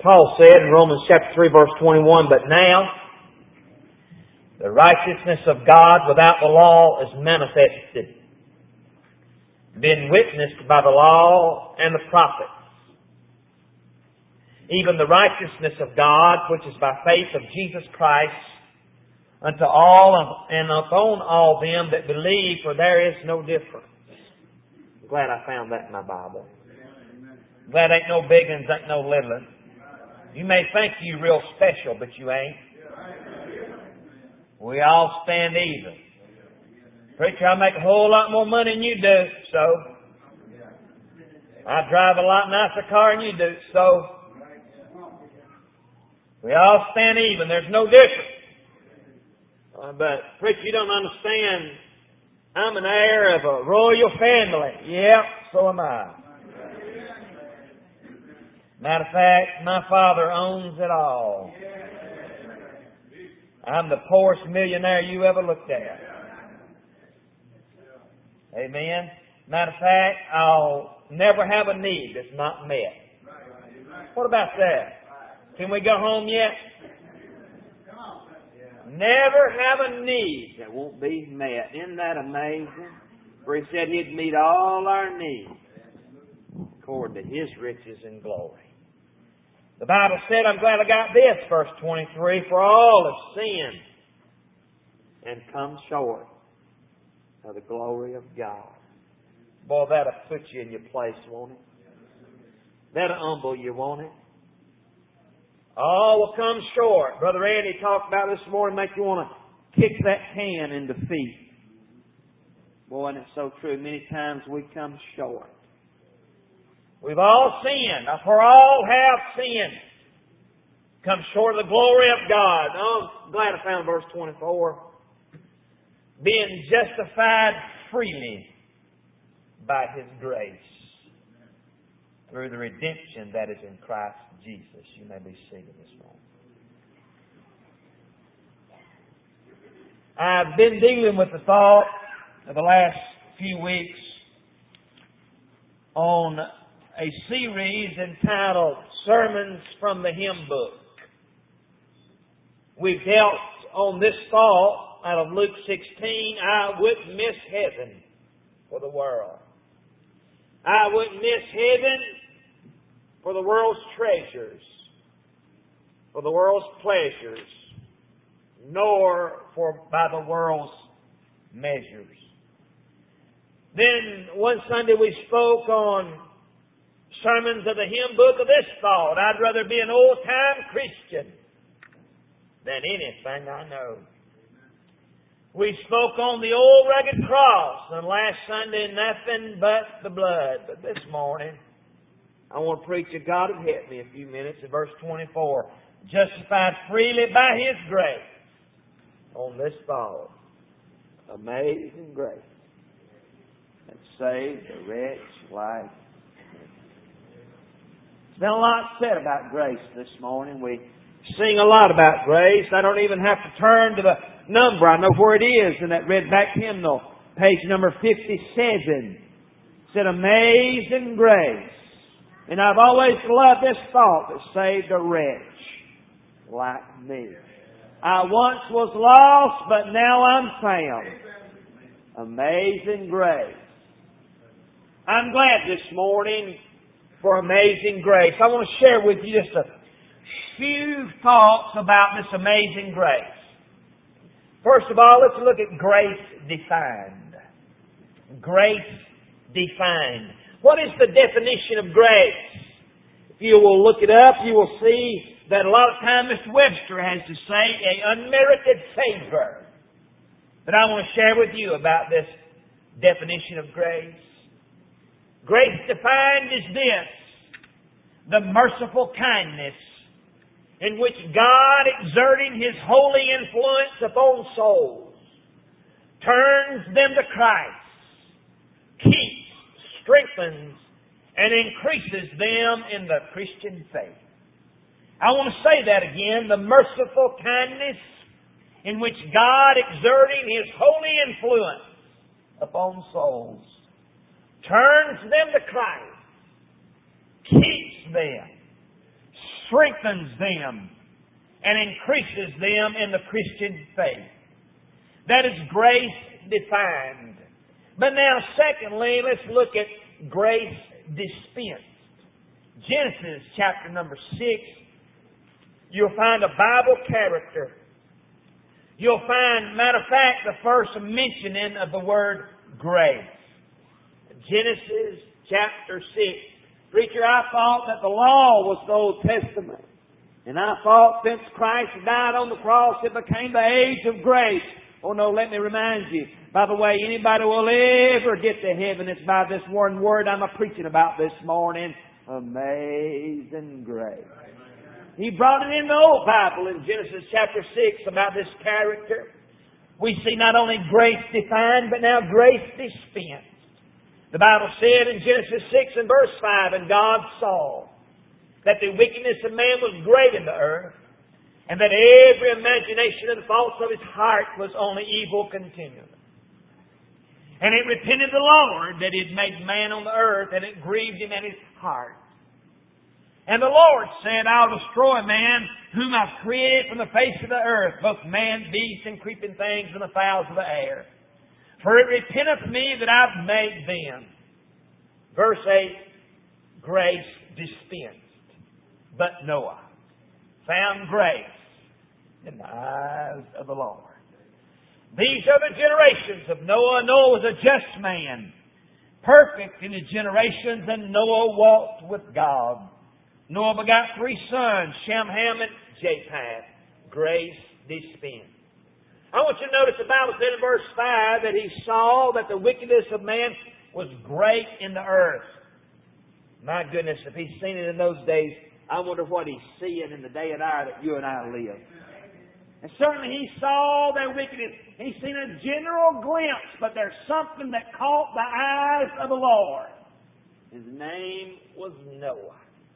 Paul said in Romans chapter 3 verse 21, "But now the righteousness of God without the law is manifested, being witnessed by the law and the prophets, even the righteousness of God, which is by faith of Jesus Christ, unto all and upon all them that believe, for there is no difference." I'm glad I found that in my Bible. I'm glad ain't no big ones, ain't no little ones. You may think you real special, but you ain't. We all stand even. Preacher, I make a whole lot more money than you do, so. I drive a lot nicer car than you do, so. We all stand even. There's no difference. But, preacher, you don't understand. I'm an heir of a royal family. Yeah, so am I. Matter of fact, my father owns it all. I'm the poorest millionaire you ever looked at. Amen. Matter of fact, I'll never have a need that's not met. What about that? Can we go home yet? Never have a need that won't be met. Isn't that amazing? For He said He'd meet all our needs according to His riches and glory. The Bible said, I'm glad I got this, verse 23, "For all have sinned and come short of the glory of God." Boy, that'll put you in your place, won't it? That'll humble you, won't it? All will come short. Brother Andy talked about this morning, make you want to kick that can in defeat. Boy, and it's so true. Many times we come short. We've all sinned, for all have sinned. Come short of the glory of God. Oh, I'm glad I found verse 24. Being justified freely by His grace through the redemption that is in Christ Jesus. You may be seated this morning. I've been dealing with the thought of the last few weeks on a series entitled Sermons from the Hymn Book. We've dealt on this thought out of Luke 16, I wouldn't miss heaven for the world. I wouldn't miss heaven for the world's treasures, for the world's pleasures, nor by the world's measures. Then one Sunday we spoke on sermons of the hymn book of this thought: I'd rather be an old-time Christian than anything I know. We spoke on the old rugged cross, and last Sunday nothing but the blood. But this morning I want to preach that God would help me a few minutes in verse 24. Justified freely by His grace. On this thought, amazing grace that saved a wretch like me. There's been a lot said about grace this morning. We sing a lot about grace. I don't even have to turn to the number. I know where it is in that red back hymnal, page number 57. It said, amazing grace. And I've always loved this thought that saved a wretch like me. I once was lost, but now I'm found. Amazing grace. I'm glad this morning for amazing grace. I want to share with you just a few thoughts about this amazing grace. First of all, let's look at grace defined. Grace defined. What is the definition of grace? If you will look it up, you will see that a lot of time Mr. Webster has to say an unmerited favor. But I want to share with you about this definition of grace. Grace defined is this: the merciful kindness in which God, exerting His holy influence upon souls, turns them to Christ, keeps, strengthens, and increases them in the Christian faith. I want to say that again: the merciful kindness in which God, exerting His holy influence upon souls, turns them to Christ, keeps them, strengthens them and increases them in the Christian faith. That is grace defined. But now, secondly, let's look at grace dispensed. Genesis chapter number 6, you'll find a Bible character. You'll find, matter of fact, the first mentioning of the word grace. Genesis chapter 6. Preacher, I thought that the law was the Old Testament. And I thought since Christ died on the cross, it became the age of grace. Oh no, let me remind you. By the way, anybody will ever get to heaven, it's by this one word I'm preaching about this morning. Amazing grace. He brought it in the Old Bible in Genesis chapter 6 about this character. We see not only grace defined, but now grace dispensed. The Bible said in Genesis 6 and verse 5, and God saw that the wickedness of man was great in the earth, and that every imagination of the thoughts of his heart was only evil continually. And it repented the Lord that He had made man on the earth, and it grieved Him at His heart. And the Lord said, I'll destroy man whom I've created from the face of the earth, both man, beast, and creeping things, and the fowls of the air. For it repenteth me that I've made them. Verse 8, grace dispensed. But Noah found grace in the eyes of the Lord. These are the generations of Noah. Noah was a just man, perfect in his generations, and Noah walked with God. Noah begot 3 sons, Shem, Ham, and Japheth. Grace dispensed. I want you to notice the Bible said in verse 5 that he saw that the wickedness of man was great in the earth. My goodness, if he's seen it in those days, I wonder what he's seeing in the day and hour that you and I live. And certainly he saw their wickedness. He's seen a general glimpse, but there's something that caught the eyes of the Lord. His name was Noah.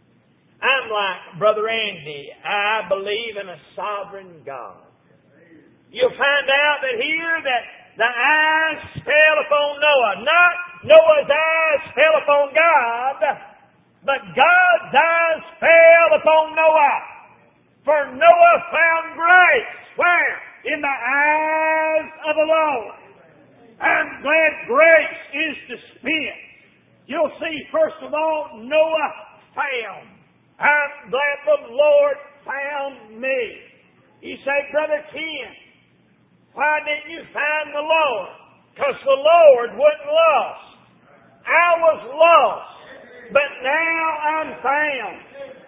I'm like Brother Andy. I believe in a sovereign God. You'll find out that here that the eyes fell upon Noah. Not Noah's eyes fell upon God, but God's eyes fell upon Noah. For Noah found grace. Where? In the eyes of the Lord. I'm glad grace is dispensed. You'll see, first of all, Noah found. I'm glad the Lord found me. You say, Brother Ken, why didn't you find the Lord? Because the Lord wasn't lost. I was lost, but now I'm found.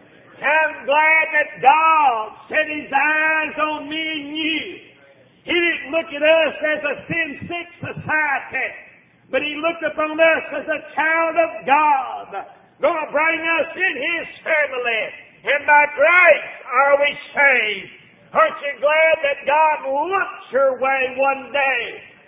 I'm glad that God set His eyes on me and you. He didn't look at us as a sin-sick society, but He looked upon us as a child of God, going to bring us in His family. And by grace are we saved. Aren't you glad that God looked your way one day?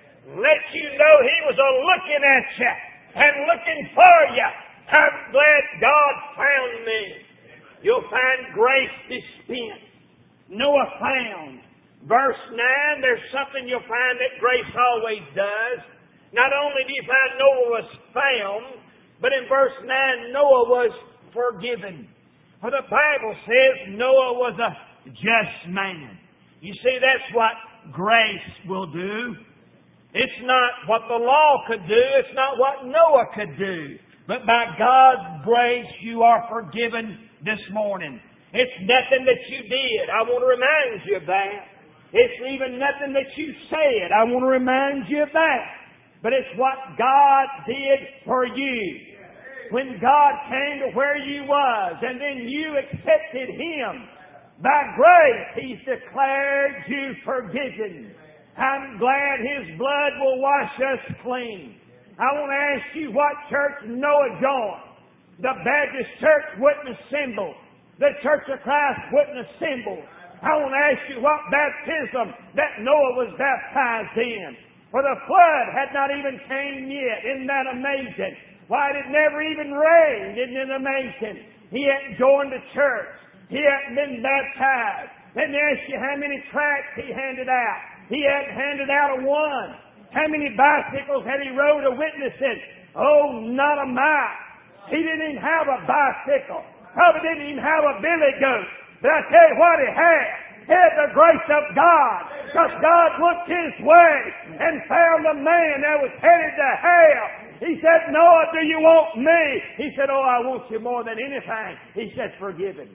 Let you know He was a-looking at you and looking for you. I'm glad God found me. You'll find grace dispensed. Noah found. Verse 9, there's something you'll find that grace always does. Not only do you find Noah was found, but in verse 9, Noah was forgiven. For the Bible says Noah was a just man. You see, that's what grace will do. It's not what the law could do. It's not what Noah could do. But by God's grace, you are forgiven this morning. It's nothing that you did. I want to remind you of that. It's even nothing that you said. I want to remind you of that. But it's what God did for you. When God came to where you was, and then you accepted Him, by grace He's declared you forgiven. I'm glad His blood will wash us clean. I want to ask you what church Noah joined. The Baptist church wouldn't assemble. The Church of Christ wouldn't assemble. I want to ask you what baptism that Noah was baptized in. For the flood had not even came yet. Isn't that amazing? Why, it never even rained. Isn't it amazing? He hadn't joined the church. He hadn't been baptized. Let me ask you how many tracts he handed out. He hadn't handed out a one. How many bicycles had he rode a witnessing? Oh, not a mite. He didn't even have a bicycle. probably didn't even have a billy goat. But I tell you what he had. He had the grace of God. Because God looked his way and found a man that was headed to hell. He said, Noah, do you want me? He said, oh, I want you more than anything. He said, forgive him.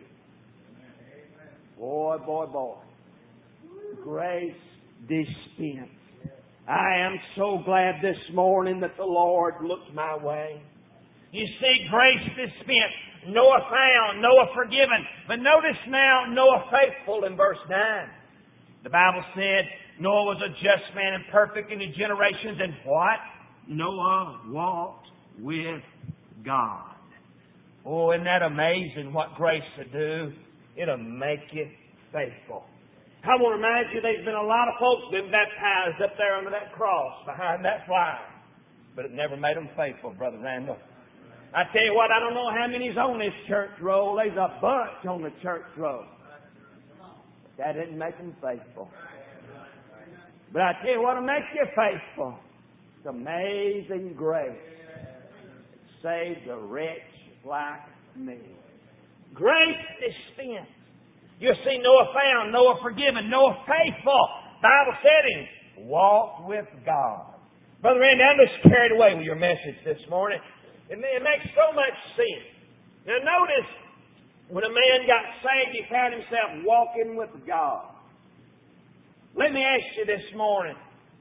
Boy, boy, boy. Grace dispensed. I am so glad this morning that the Lord looked my way. You see, grace dispensed. Noah found, Noah forgiven. But notice now, Noah faithful in verse 9. The Bible said Noah was a just man and perfect in his generations. And what? Noah walked with God. Oh, isn't that amazing what grace will do? It'll make you faithful. I want to remind you there's been a lot of folks been baptized up there under that cross behind that flag. But it never made them faithful, Brother Randall. I tell you what, I don't know how many's on this church roll. There's a bunch on the church roll. That didn't make them faithful. But I tell you what'll make you faithful. It's amazing grace. It saved a wretch like me. Grace dispensed. You see, Noah found, Noah forgiven, Noah faithful. Bible said him, walk with God. Brother Randy, I'm just carried away with your message this morning. It makes so much sense. Now notice, when a man got saved, he found himself walking with God. Let me ask you this morning,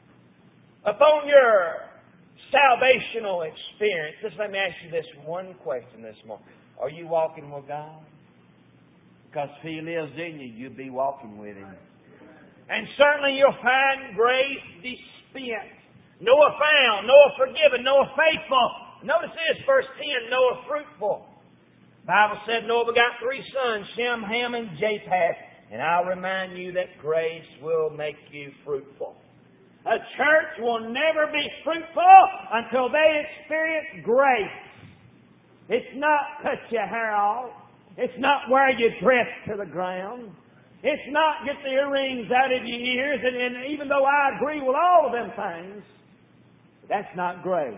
upon your salvational experience, just let me ask you this one question this morning. Are you walking with God? Because if He lives in you, you'll be walking with Him. And certainly you'll find grace dispensed. Noah found, Noah forgiven, Noah faithful. Notice this, verse 10, Noah fruitful. The Bible said Noah begot 3 sons, Shem, Ham, and Japheth. And I'll remind you that grace will make you fruitful. A church will never be fruitful until they experience grace. It's not cut your hair off. It's not wear your dress to the ground. It's not get the earrings out of your ears. And even though I agree with all of them things, that's not grace.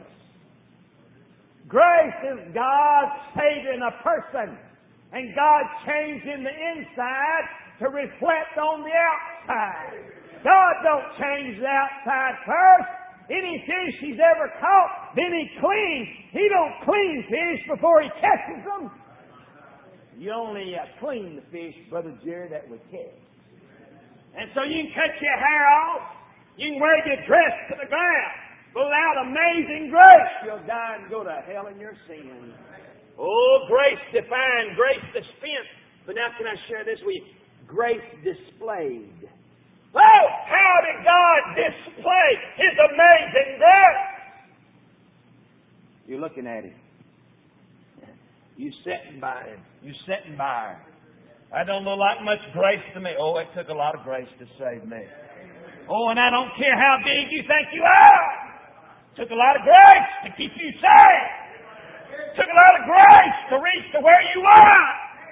Grace is God saving a person and God changing the inside to reflect on the outside. God don't change the outside first. Any fish He's ever caught, then He cleans. He don't clean fish before He catches them. You only clean the fish, Brother Jerry, that we catch. And so you can cut your hair off. You can wear your dress to the ground. But without amazing grace, you'll die and go to hell in your sins. Oh, grace defined, grace dispensed. But now can I share this with you? Grace displayed. Oh, how did God display His amazing grace? You're looking at Him. You sitting by Him. You sitting by her. I don't look like much grace to me. Oh, it took a lot of grace to save me. Oh, and I don't care how big you think you are. It took a lot of grace to keep you saved. It took a lot of grace to reach to where you are.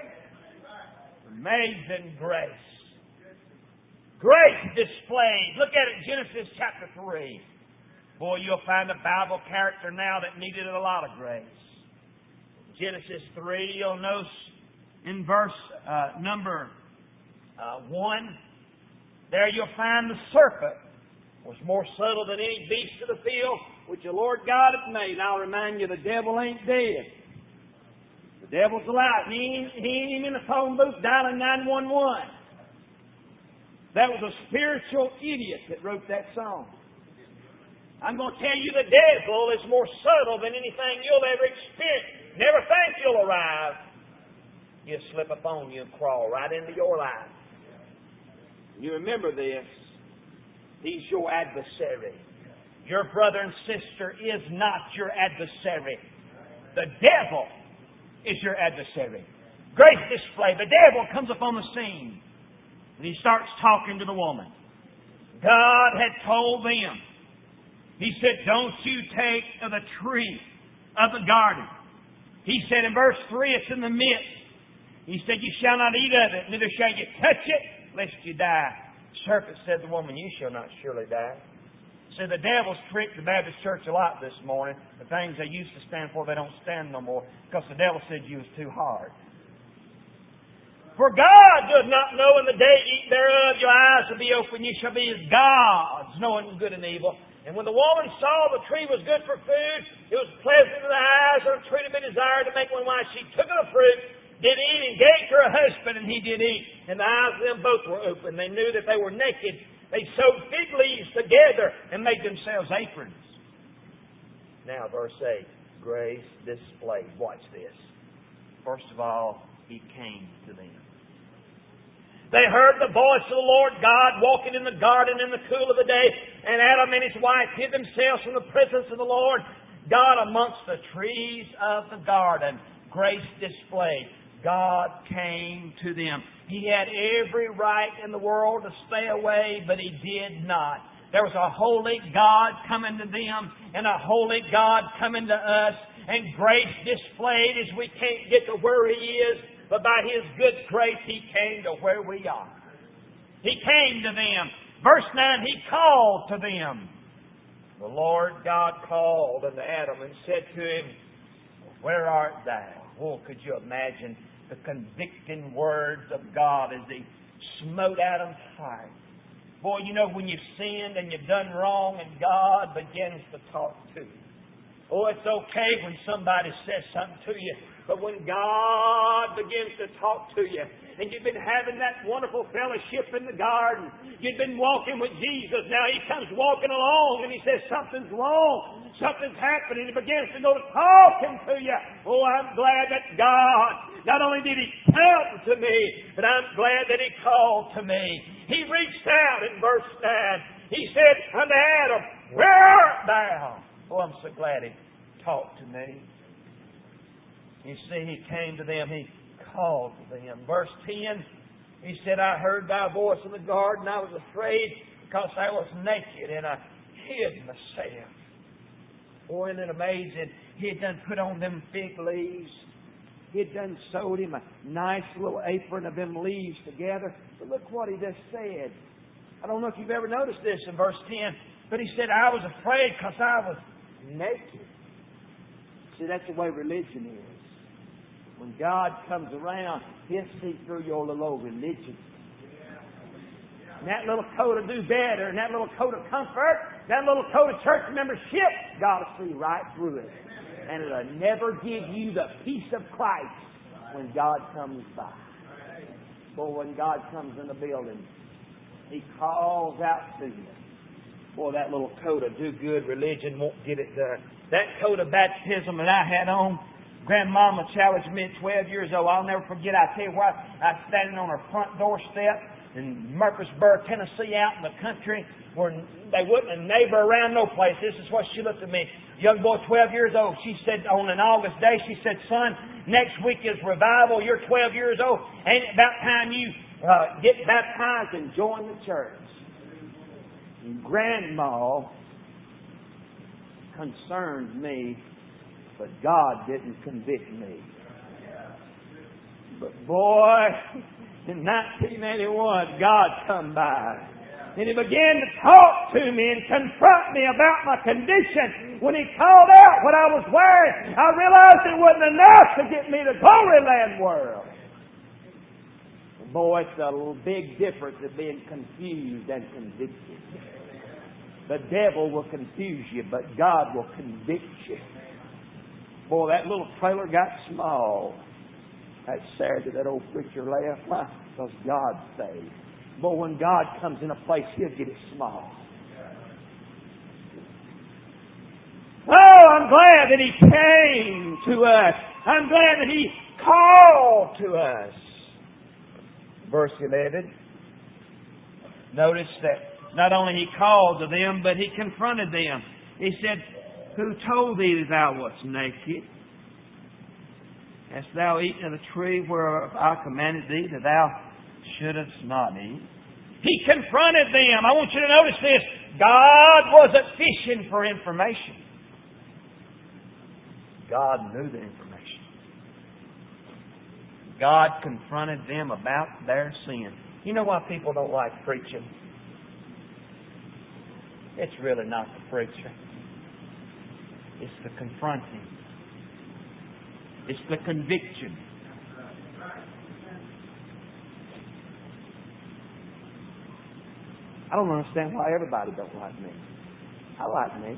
Amazing grace. Grace displayed. Look at it, Genesis chapter 3. Boy, you'll find a Bible character now that needed a lot of grace. Genesis 3, you'll notice in verse number 1, there you'll find the serpent was more subtle than any beast of the field which the Lord God hath made. And I'll remind you, the devil ain't dead. The devil's alive. He ain't even in the phone booth dialing 911. That was a spiritual idiot that wrote that song. I'm going to tell you the devil is more subtle than anything you'll ever experience. Never think you'll arrive. He'll slip up on you and crawl right into your life. You remember this. He's your adversary. Your brother and sister is not your adversary. The devil is your adversary. Great display. The devil comes upon the scene. And he starts talking to the woman. God had told them. He said, don't you take of the tree of the garden. He said in verse 3, it's in the midst. He said, you shall not eat of it, neither shall you touch it, lest you die. The serpent said to the woman, you shall not surely die. So the devil's tricked the Baptist church a lot this morning. The things they used to stand for, they don't stand no more. Because the devil said you was too hard. For God does not know in the day ye eat thereof, your eyes shall be open, ye shall be as gods, knowing good and evil. And when the woman saw the tree was good for food, it was pleasant to the eyes, and a tree to be desired to make one wise, she took of the fruit, did eat, and gave to her husband, and he did eat. And the eyes of them both were open. They knew that they were naked. They sewed fig leaves together and made themselves aprons. Now, verse 8, grace displayed. Watch this. First of all, He came to them. They heard the voice of the Lord God walking in the garden in the cool of the day, and Adam and his wife hid themselves from the presence of the Lord God amongst the trees of the garden. Grace displayed. God came to them. He had every right in the world to stay away, but He did not. There was a holy God coming to them and a holy God coming to us. And grace displayed as we can't get to where He is, but by His good grace He came to where we are. He came to them. Verse 9, He called to them. The Lord God called unto Adam and said to him, Where art thou? Oh, could you imagine the convicting words of God as He smote Adam's heart? Boy, you know when you've sinned and you've done wrong and God begins to talk to you. Oh, it's okay when somebody says something to you, but when God begins to talk to you, and you've been having that wonderful fellowship in the garden, you've been walking with Jesus, now He comes walking along and He says something's wrong, something's happening, He begins to go talking to you. Oh, I'm glad that God, not only did He come to me, but I'm glad that He called to me. He reached out in verse 9. He said unto Adam, Where art thou? Oh, I'm so glad He talked to me. You see, He came to them. He called to them. Verse 10, He said, I heard thy voice in the garden. I was afraid because I was naked and I hid myself. Boy, isn't it amazing? He had done put on them fig leaves. He had done sewed him a nice little apron of them leaves together. But look what he just said. I don't know if you've ever noticed this in verse 10, but he said, I was afraid because I was naked. See, that's the way religion is. When God comes around, He'll see through your little old religion. And that little coat of do better, and that little coat of comfort, that little coat of church membership, God will see right through it. And it'll never give you the peace of Christ when God comes by. Boy, when God comes in the building, He calls out to you. Boy, that little coat of do-good religion won't get it done. That coat of baptism that I had on, Grandmama challenged me at 12 years old. I'll never forget. I tell you what, I was standing on her front doorstep in Murfreesboro, Tennessee, out in the country, where they wouldn't a neighbor around no place. This is what she looked at me. Young boy, 12 years old. She said, on an August day, she said, Son, next week is revival. You're 12 years old. Ain't it about time you get baptized and join the church? And Grandma concerned me, but God didn't convict me. But boy, in 1981, God come by. And He began to talk to me and confront me about my condition. When He called out what I was wearing, I realized it wasn't enough to get me to Glory Land world. Boy, it's a big difference of being confused and convicted. The devil will confuse you, but God will convict you. Boy, that little trailer got small. That's sad that old preacher left. Why? Because God saved. But when God comes in a place, He'll get it small. Oh, I'm glad that He came to us. I'm glad that He called to us. Verse 11. Notice that not only He called to them, but He confronted them. He said, Who told thee that thou wast naked? Hast thou eaten of the tree whereof I commanded thee that thou shouldest not eat? He confronted them. I want you to notice this. God wasn't fishing for information. God knew the information. God confronted them about their sin. You know why people don't like preaching? It's really not the preacher. It's the confronting. It's the conviction. I don't understand why everybody don't like me. I like me.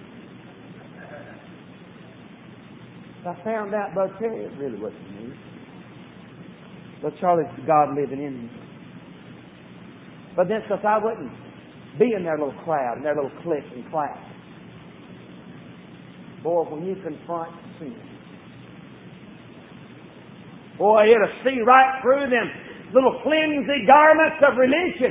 I found out, Brother Terry, it really wasn't me. But Charlie's God living in me. But then, since I wouldn't be in their little crowd, in their little clique and class. Boy, when you confront sin, boy, it'll see right through them little flimsy garments of religion.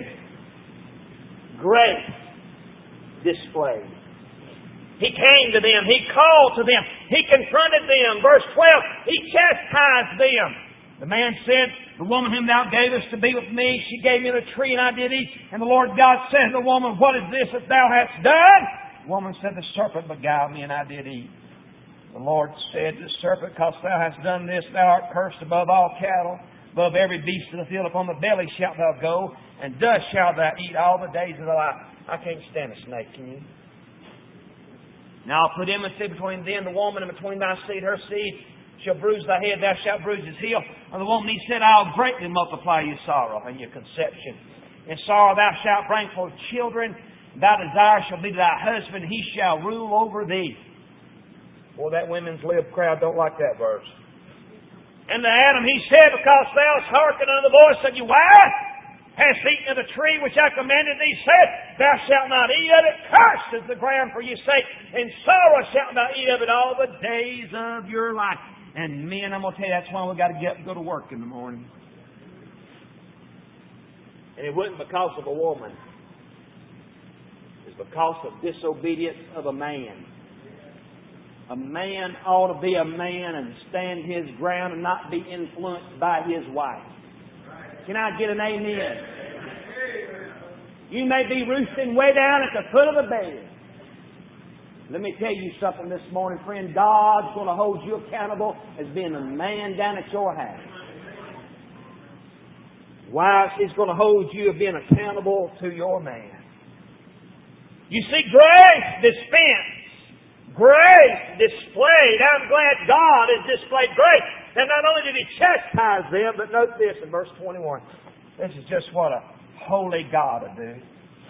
Grace displayed. He came to them. He called to them. He confronted them. Verse 12, He chastised them. The man said, the woman whom thou gavest to be with me, she gave me the tree and I did eat. And the Lord God said to the woman, what is this that thou hast done? The woman said, the serpent beguiled me and I did eat. The Lord said to the serpent, because thou hast done this, thou art cursed above all cattle, above every beast of the field. Upon the belly shalt thou go, and dust shalt thou eat all the days of thy life. I can't stand a snake, can you? Now I'll put enmity between thee and the woman, and between thy seed, her seed shall bruise thy head, thou shalt bruise his heel. And the woman, he said, I'll greatly multiply your sorrow and your conception. In sorrow thou shalt bring forth children, and thy desire shall be to thy husband, he shall rule over thee. Boy, that women's lib crowd don't like that verse. And to Adam he said, because thou hast hearkened unto the voice of your wife, hast eaten of the tree which I commanded thee, said, thou shalt not eat of it. Cursed is the ground for your sake, and sorrow shalt thou eat of it all the days of your life. And men, I'm going to tell you, that's why we've got to get up and go to work in the morning. And it wasn't because of a woman. It's because of disobedience of a man. A man ought to be a man and stand his ground and not be influenced by his wife. Can I get an amen? You may be roosting way down at the foot of the bed. Let me tell you something this morning, friend. God's going to hold you accountable as being a man down at your house. Wives, He's going to hold you as being accountable to your man. You see, grace dispensed. Grace displayed. I'm glad God has displayed grace. And not only did He chastise them, but note this in verse 21. This is just what a holy God would do.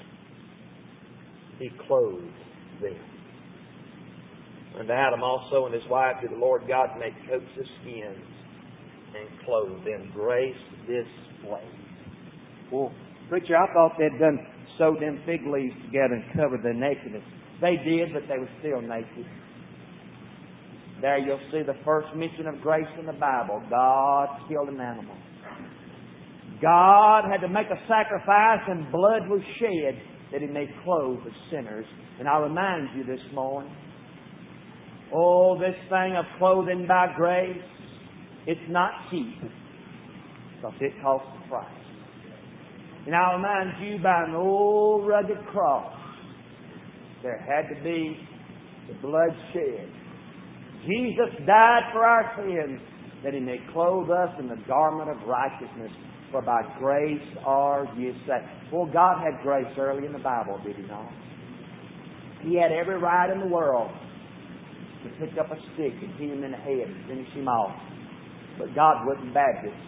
He clothed them. And Adam also and his wife did the Lord God make coats of skins and clothed them. Grace displayed. Well, preacher, I thought they'd done sewed them fig leaves together and covered their nakedness. They did, but they were still naked. There you'll see the first mention of grace in the Bible. God killed an animal. God had to make a sacrifice and blood was shed that He may clothe the sinners. And I remind you this morning, oh, this thing of clothing by grace, it's not cheap because it costs a price. And I'll remind you by an old rugged cross, there had to be the blood shed. Jesus died for our sins that He may clothe us in the garment of righteousness. For by grace are ye saved. Well, God had grace early in the Bible, did He not? He had every right in the world to pick up a stick and hit him in the head and finish him off. But God wasn't Baptist.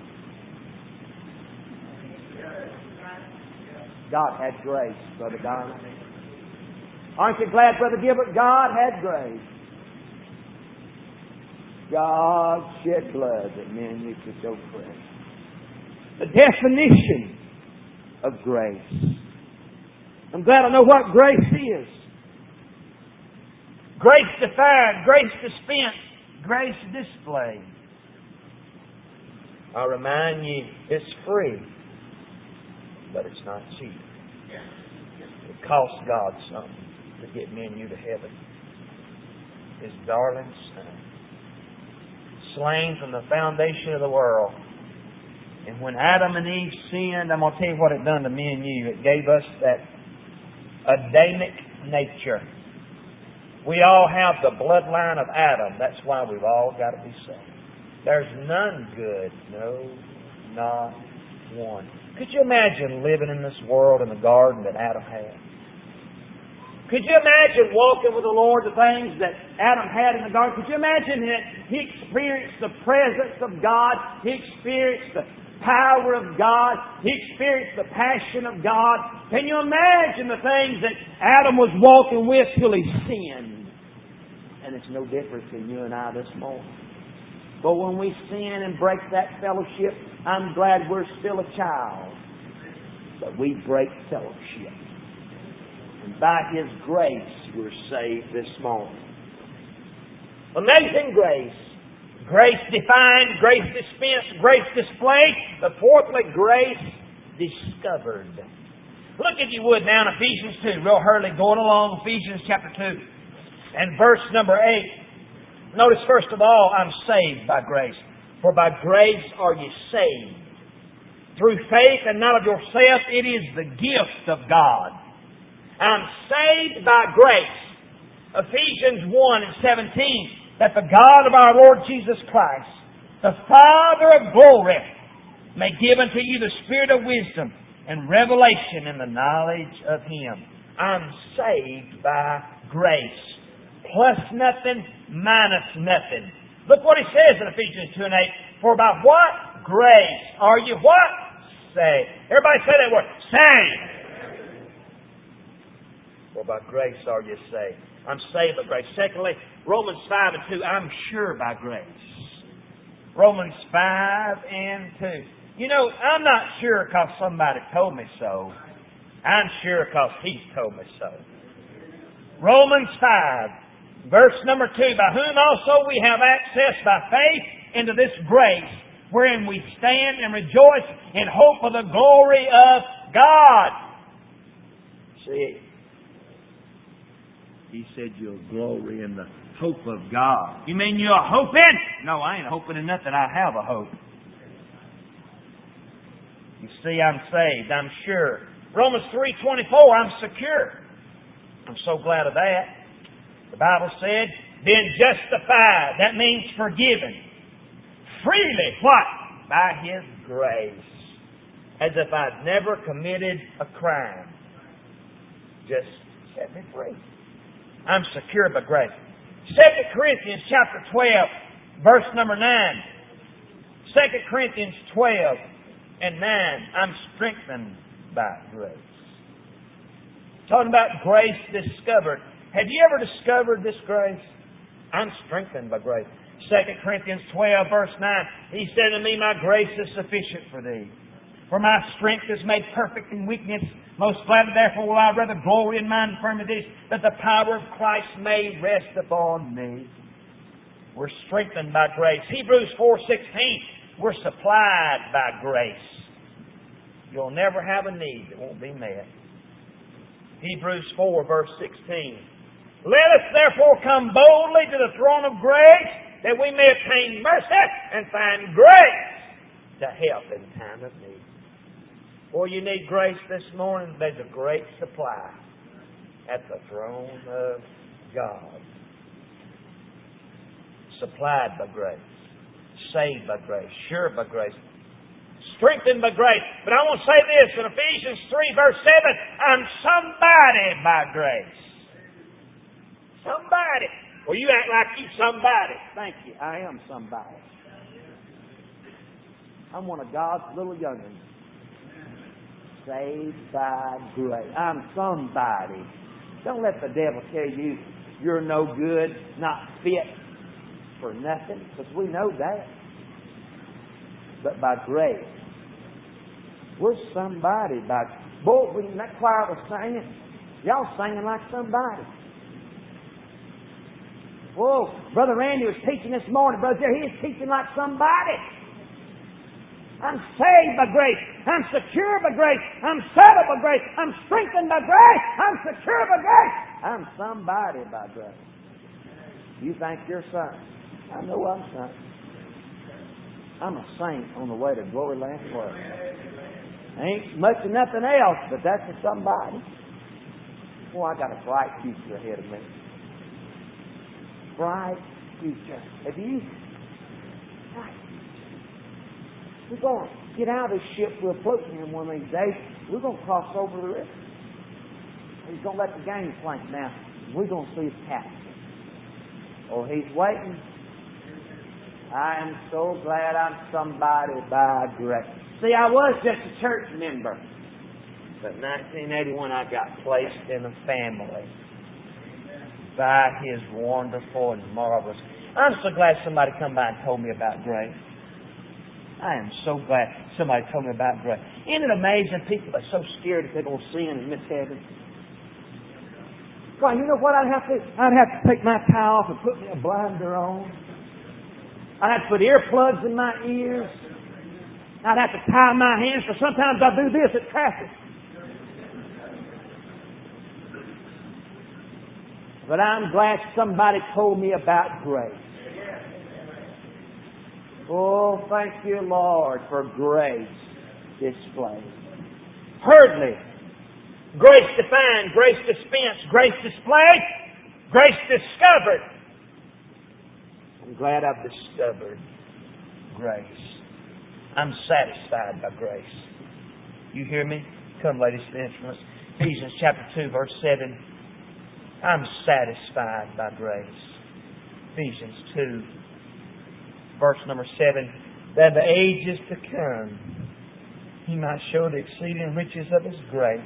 God had grace, Brother Donald. Aren't you glad, Brother Gilbert? God had grace. God shed blood that men used to show prayer. The definition of grace. I'm glad I know what grace is. Grace defined, grace dispensed, grace displayed. I remind you, it's free, but it's not cheap. It costs God something to get me and you to heaven. His darling Son, slain from the foundation of the world. And when Adam and Eve sinned, I'm going to tell you what it done to me and you. It gave us that Adamic nature. We all have the bloodline of Adam. That's why we've all got to be saved. There's none good. No, not one. Could you imagine living in this world in the garden that Adam had? Could you imagine walking with the Lord, the things that Adam had in the garden? Could you imagine that he experienced the presence of God? He experienced power of God. He experienced the passion of God. Can you imagine the things that Adam was walking with till he sinned? And it's no different in you and I this morning. But when we sin and break that fellowship, I'm glad we're still a child. But we break fellowship. And by His grace, we're saved this morning. Amazing grace. Grace defined, grace dispensed, grace displayed, but fourthly, grace discovered. Look, if you would, now in Ephesians 2, real hurriedly, going along, Ephesians chapter 2, and verse number 8. Notice, first of all, I'm saved by grace. For by grace are you saved. Through faith and not of yourself, it is the gift of God. I'm saved by grace. Ephesians 1 and 17. That the God of our Lord Jesus Christ, the Father of glory, may give unto you the spirit of wisdom and revelation in the knowledge of Him. I'm saved by grace. Plus nothing, minus nothing. Look what He says in Ephesians 2 and 8. For by what grace are you what? Saved. Everybody say that word. Saved. For by grace are you saved. I'm saved by grace. Secondly, Romans 5 and 2, I'm sure by grace. Romans 5 and 2. You know, I'm not sure because somebody told me so. I'm sure because He's told me so. Romans 5, verse number 2, by whom also we have access by faith into this grace, wherein we stand and rejoice in hope of the glory of God. See, He said you'll glory in the hope of God. You mean you're hoping? No, I ain't hoping in nothing. I have a hope. You see, I'm saved. I'm sure. Romans 3:24, I'm secure. I'm so glad of that. The Bible said, been justified. That means forgiven. Freely. What? By His grace. As if I'd never committed a crime. Just set me free. I'm secure by grace. 2 Corinthians chapter 12, verse number 9. 2 Corinthians 12 and 9. I'm strengthened by grace. Talking about grace discovered. Have you ever discovered this grace? I'm strengthened by grace. 2 Corinthians 12, verse 9. He said to me, my grace is sufficient for thee. For my strength is made perfect in weakness. Most gladly, therefore, will I rather glory in mine infirmities, that the power of Christ may rest upon me. We're strengthened by grace. Hebrews 4:16. We're supplied by grace. You'll never have a need that won't be met. Hebrews 4, verse 16. Let us therefore come boldly to the throne of grace, that we may obtain mercy and find grace to help in time of need. Or you need grace this morning, there's a great supply at the throne of God. Supplied by grace. Saved by grace. Sure by grace. Strengthened by grace. But I want to say this in Ephesians 3 verse 7. I'm somebody by grace. Somebody. Well, you act like you somebody. Thank you. I am somebody. I'm one of God's little young'uns. Saved by grace. I'm somebody. Don't let the devil tell you you're no good, not fit for nothing, because we know that. But by grace, we're somebody. Boy, when that choir was singing, y'all singing like somebody. Whoa, Brother Randy was teaching this morning. Brother Jerry, he is teaching like somebody. I'm saved by grace. I'm secure by grace. I'm settled by grace. I'm strengthened by grace. I'm secure by grace. I'm somebody by grace. You think you're something? I know I'm something. I'm a saint on the way to Glory Land Club. Ain't much of nothing else, but that's a somebody. Boy, I got a bright future ahead of me. Bright future. Have you? We're going to get out of this ship. We're floating in one of these days. We're going to cross over the river. He's going to let the gangplank down. We're going to see his captain. Oh, he's waiting. I am so glad I'm somebody by grace. See, I was just a church member. But in 1981, I got placed in a family by His wonderful and marvelous. I'm so glad somebody come by and told me about grace. I am so glad somebody told me about grace. Isn't it amazing people are so scared that they're going to sin and miss heaven? Well, you know what I'd have to do? I'd have to take my tie off and put me a blinder on. I'd have to put earplugs in my ears. I'd have to tie my hands, for sometimes I do this at traffic. But I'm glad somebody told me about grace. Oh, thank you, Lord, for grace displayed. Thirdly, grace defined, grace dispensed, grace displayed, grace discovered. I'm glad I've discovered grace. I'm satisfied by grace. You hear me? Come, ladies and gentlemen. Ephesians chapter 2, verse 7. I'm satisfied by grace. Ephesians 2, verse number 7. That the ages to come He might show the exceeding riches of His grace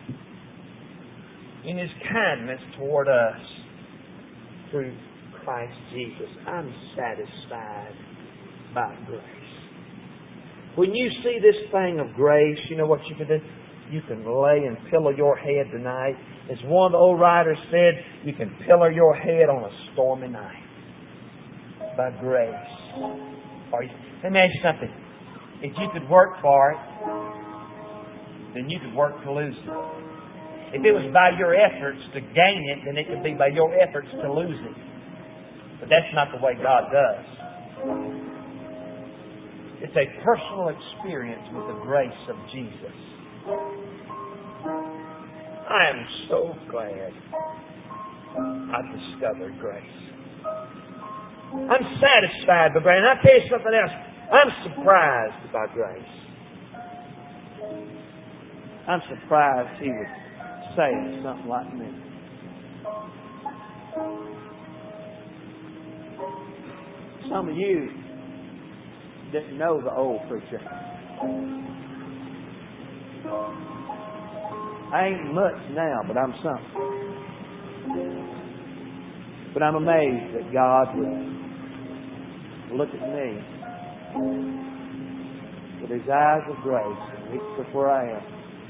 in His kindness toward us through Christ Jesus. I'm satisfied by grace. When you see this thing of grace, you know what you can do? You can lay and pillow your head tonight. As one of the old writers said, you can pillow your head on a stormy night. By grace. Let me ask you something. If you could work for it, then you could work to lose it. If it was by your efforts to gain it, then it could be by your efforts to lose it. But that's not the way God does. It's a personal experience with the grace of Jesus. I am so glad I discovered grace. I'm satisfied by grace. And I'll tell you something else. I'm surprised by grace. I'm surprised He would say something like me. Some of you didn't know the old preacher. I ain't much now, but I'm something. But I'm amazed that God would look at me with His eyes of grace and reach to where I am.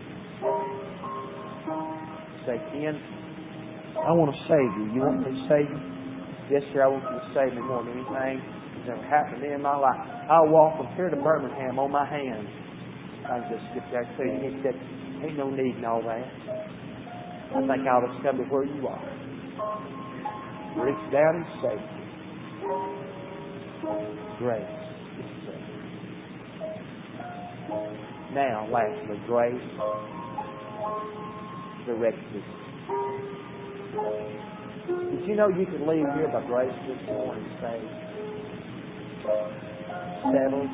Say, Ken, I want to save you. You want me to save you? Yes, sir, I want you to save me more than anything that's ever happened to me in my life. I'll walk from here to Birmingham on my hands. I can just get there to you. He said, ain't no need in all that. I think I'll just come to where you are. Reach down and save you. Grace. Now, lastly, grace directed. Did you know you could leave here by grace this morning saved? Settled?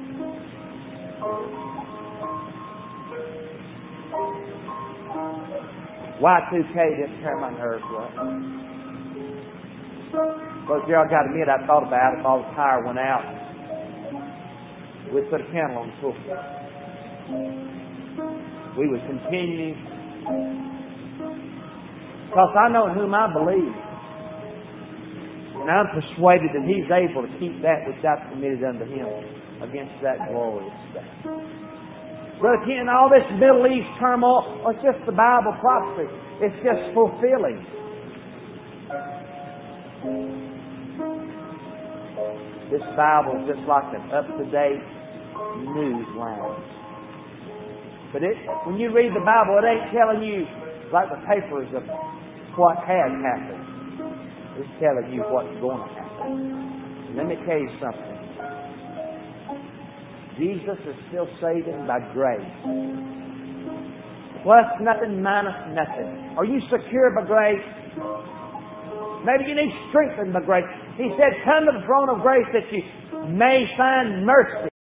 Y2K didn't tear my nerves up. But y'all got to admit, I thought about it. If all the power went out, we'd put a candle on the pool. We would continue. Because I know in whom I believe. And I'm persuaded that He's able to keep that which I've committed unto Him against that glorious day. Brother Ken, all this Middle East turmoil, well, it's just the Bible prophecy. It's just fulfilling. This Bible is just like an up-to-date news lounge. But when you read the Bible, it ain't telling you like the papers of what has happened. It's telling you what's going to happen. And let me tell you something. Jesus is still saving by grace. Plus nothing, minus nothing. Are you secure by grace? Maybe you need strengthened by grace. He said, come to the throne of grace that you may find mercy.